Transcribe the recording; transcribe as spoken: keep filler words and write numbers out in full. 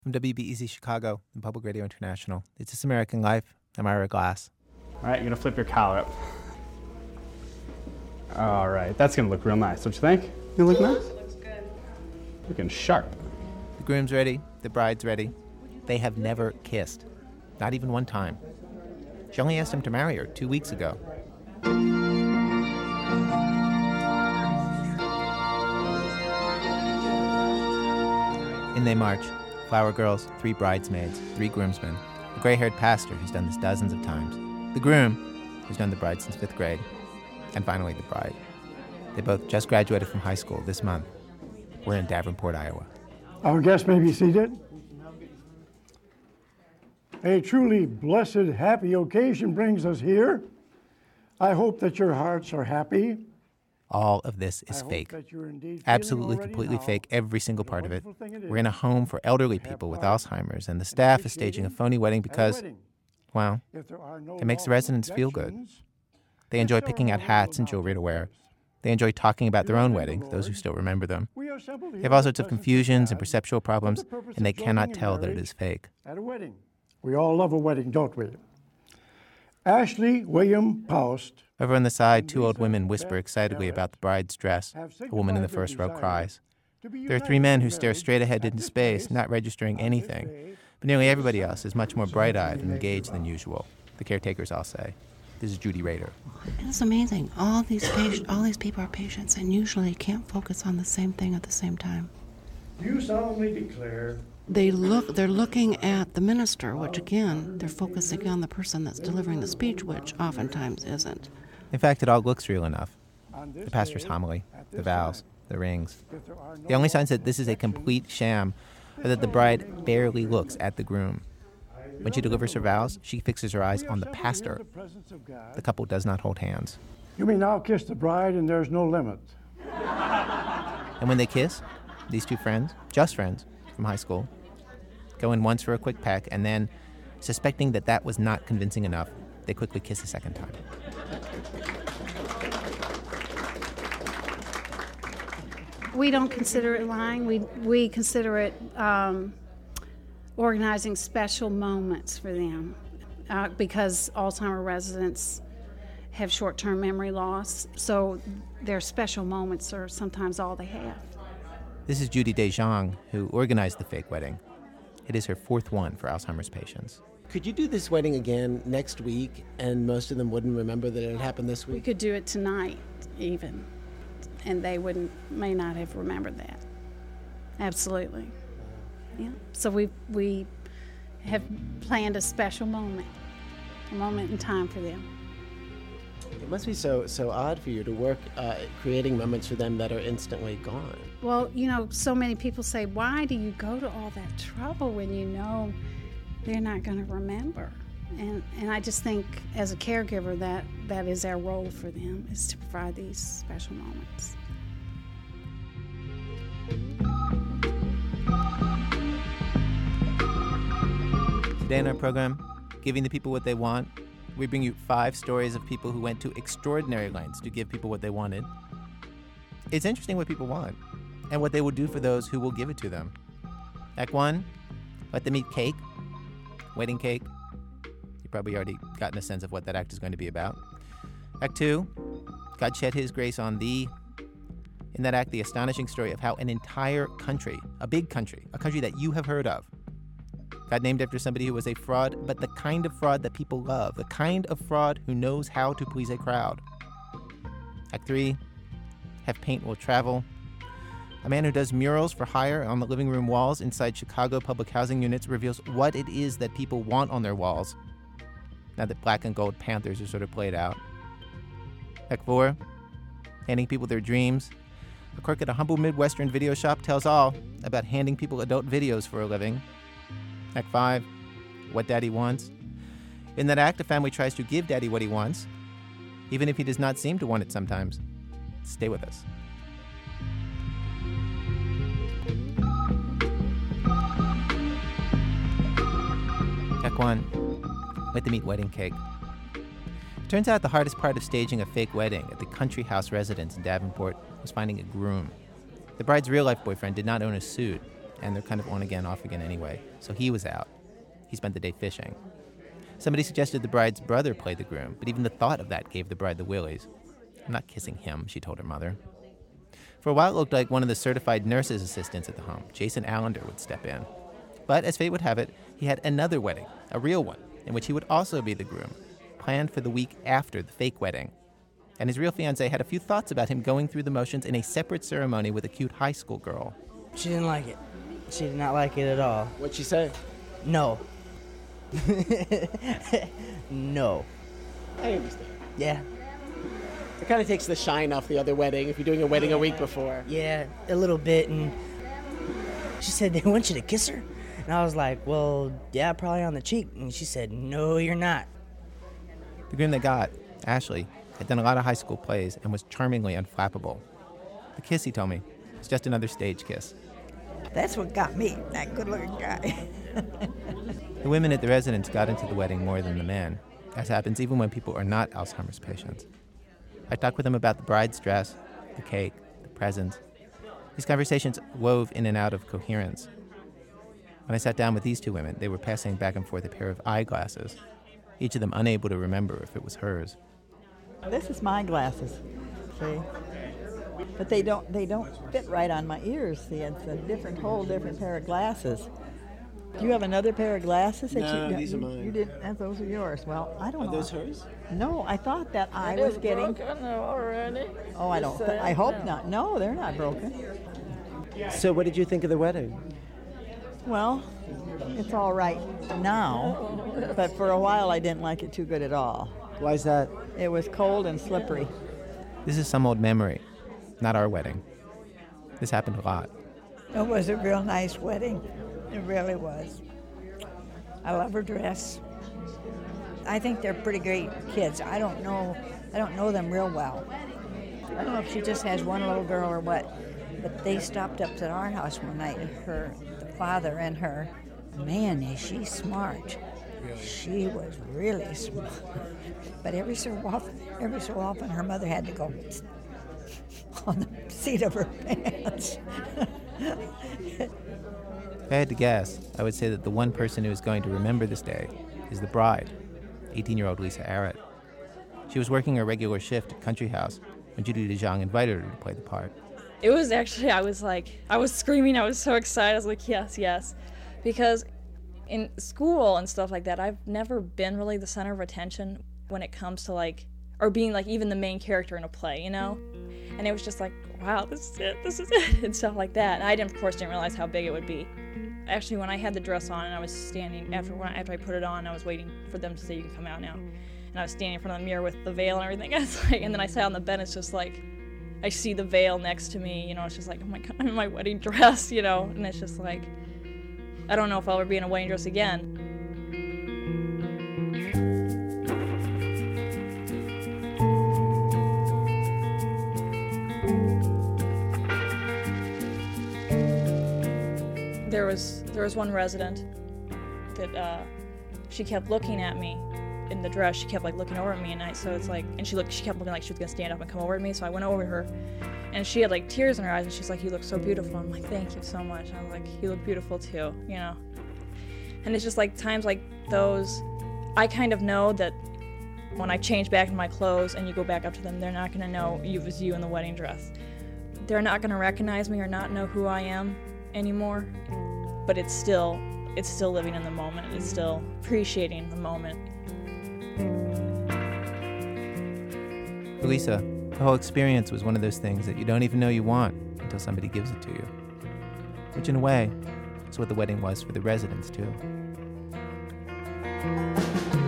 From W B E Z Chicago and Public Radio International, it's This American Life. I'm Ira Glass. All right, you're going to flip your collar up. All right, that's going to look real nice, don't you think? You look nice? Looks good. Looking sharp. The groom's ready. The bride's ready. They have never kissed. Not even one time. She only asked him to marry her two weeks ago. In they march. Flower girls, three bridesmaids, three groomsmen, a gray-haired pastor who's done this dozens of times, the groom, who's known the bride since fifth grade, and finally the bride. They both just graduated from high school this month. We're in Davenport, Iowa. Our guests may be seated. A truly blessed, happy occasion brings us here. I hope that your hearts are happy. All of this is I fake. hope that you're indeed Absolutely, feeling already completely now fake, every single part of it. wonderful thing it We're in a is home for elderly to have people with fun Alzheimer's, and the staff is staging a phony wedding at a because, wedding. well, If there are no it makes the lawful residents feel good. objections, they enjoy picking out hats and jewelry to wear. They enjoy talking about their own weddings, those who still remember them. we are assembled They here have all at sorts of Pleasant confusions and Facade perceptual for problems, the purpose and they of cannot joining in tell that it marriage is fake. At a wedding. We all love a wedding, don't we? Ashley William Paust Over on the side, two old women whisper excitedly about the bride's dress. have A woman in the signified their first row desire cries. to be There are united three men in who stare marriage straight ahead at into this space, place, not registering on this anything. day, But nearly everybody else is much more bright-eyed and engaged than usual. The caretakers all say. This is Judy Rader. It's amazing. All these patient, all these people are patients, and usually can't focus on the same thing at the same time. You solemnly declare They look. They're looking at the minister, which again, they're focusing on the person that's delivering the speech, which oftentimes isn't. In fact, it all looks real enough. on this The pastor's day, homily, at the this vows, time, the rings. if there are no The only signs that lawful this is a objections, complete sham are that the bride barely looks at the groom. When she delivers her vows, she fixes her eyes we are on the assembled here in pastor. the presence of God. The couple does not hold hands. You may now kiss the bride, and there's no limit. And when they kiss, these two friends, just friends from high school, go in once for a quick peck, and then, suspecting that that was not convincing enough, they quickly kiss a second time. We don't consider it lying. We we consider it um, organizing special moments for them uh, because Alzheimer residents have short-term memory loss, so their special moments are sometimes all they have. This is Judy DeJong, who organized the fake wedding. It is her fourth one for Alzheimer's patients. Could you do this wedding again next week, and most of them wouldn't remember that it happened this We week? could do it tonight, even, and they wouldn't may not have remembered that. Absolutely, yeah. So we we have planned a special moment, a moment in time for them. It must be so so odd for you to work uh, creating moments for them that are instantly gone. Well, you know, so many people say, why do you go to all that trouble when you know they're not going to remember? And and I just think as a caregiver that that is our role for them, is to provide these special moments. Today in our program, Giving the People What They Want, we bring you five stories of people who went to extraordinary lengths to give people what they wanted. It's interesting what people want and what they will do for those who will give it to them. Act one, let them eat cake, wedding cake. You've probably already gotten a sense of what that act is going to be about. Act two, God shed his grace on thee. In that act, the astonishing story of how an entire country, a big country, a country that you have heard of, got named after somebody who was a fraud, but the kind of fraud that people love, the kind of fraud who knows how to please a crowd. Act three, Have Paint Will Travel. A man who does murals for hire on the living room walls inside Chicago public housing units reveals what it is that people want on their walls, now that black and gold Panthers are sort of played out. Act four, Handing People Their Dreams. A clerk at a humble Midwestern video shop tells all about handing people adult videos for a living. Act five, What Daddy Wants. In that act, a family tries to give Daddy what he wants, even if he does not seem to want it sometimes. Stay with us. Act one, Let them eat wedding cake. Turns out the hardest part of staging a fake wedding at the country house residence in Davenport was finding a groom. The bride's real-life boyfriend did not own a suit, and they're kind of on again, off again anyway, so he was out. He spent the day fishing. Somebody suggested the bride's brother play the groom, but even the thought of that gave the bride the willies. I'm not kissing him, she told her mother. For a while, it looked like one of the certified nurse's assistants at the home, Jason Allender, would step in. But as fate would have it, he had another wedding, a real one, in which he would also be the groom, planned for the week after the fake wedding. And his real fiancée had a few thoughts about him going through the motions in a separate ceremony with a cute high school girl. She didn't like it. She did not like it at all. What'd she say? No. No. I understand. Yeah. It kind of takes the shine off the other wedding if you're doing a wedding yeah. a week before. Yeah, a little bit. And she said, they want you to kiss her? And I was like, well, yeah, probably on the cheek. And she said, no, you're not. The groom they got, Ashley, had done a lot of high school plays and was charmingly unflappable. The kiss, he told me, was just another stage kiss. That's what got me, that good-looking guy. The women at the residence got into the wedding more than the men, as happens even when people are not Alzheimer's patients. I talked with them about the bride's dress, the cake, the presents. These conversations wove in and out of coherence. When I sat down with these two women, they were passing back and forth a pair of eyeglasses, each of them unable to remember if it was hers. This is my glasses, see? But they don't they don't fit right on my ears, see? It's a different, whole different pair of glasses. Do you have another pair of glasses? That No, you, these you, are mine. You didn't, and those are yours. Well, I don't Are know. those hers? No, I thought that I was getting... already. Oh, I don't, I hope not. No, they're not broken. So what did you think of the wedding? Well, it's all right now, but for a while I didn't like it too good at all. Why is that? It was cold and slippery. This is some old memory, not our wedding. This happened a lot. It was a real nice wedding. It really was. I love her dress. I think they're pretty great kids. I don't know. I don't know them real well. I don't know if she just has one little girl or what. But they stopped up at our house one night. Her, the father and her. Man, is she smart. She was really smart. But every so often, every so often, her mother had to go on the seat of her pants. If I had to guess, I would say that the one person who is going to remember this day is the bride, eighteen-year-old Lisa Arrett. She was working a regular shift at Country House when Judy DeJong invited her to play the part. It was actually, I was like, I was screaming, I was so excited, I was like, yes, yes. Because in school and stuff like that, I've never been really the center of attention when it comes to like, or being like even the main character in a play, you know? And it was just like, wow, this is it, this is it, and stuff like that. And I didn't, of course, didn't realize how big it would be. Actually, when I had the dress on and I was standing, after when I, after I put it on, I was waiting for them to say, you can come out now. And I was standing in front of the mirror with the veil and everything. I was like, and then I sat on the bed, it's just like, I see the veil next to me, you know, it's just like, oh my God, I'm in my wedding dress, you know, and it's just like, I don't know if I'll ever be in a wedding dress again. There was there was one resident that uh, she kept looking at me in the dress. She kept like looking over at me, and I so it's like, and she looked. She kept looking like she was gonna stand up and come over to me. So I went over to her, and she had like tears in her eyes, and she's like, "You look so beautiful." I'm like, "Thank you so much." And I was like, "You look beautiful too," you know. And it's just like times like those, I kind of know that when I change back into my clothes and you go back up to them, they're not gonna know you was you in the wedding dress. They're not gonna recognize me or not know who I am anymore. But it's still, it's still living in the moment. It's still appreciating the moment. For Lisa, the whole experience was one of those things that you don't even know you want until somebody gives it to you. Which in a way is what the wedding was for the residents too.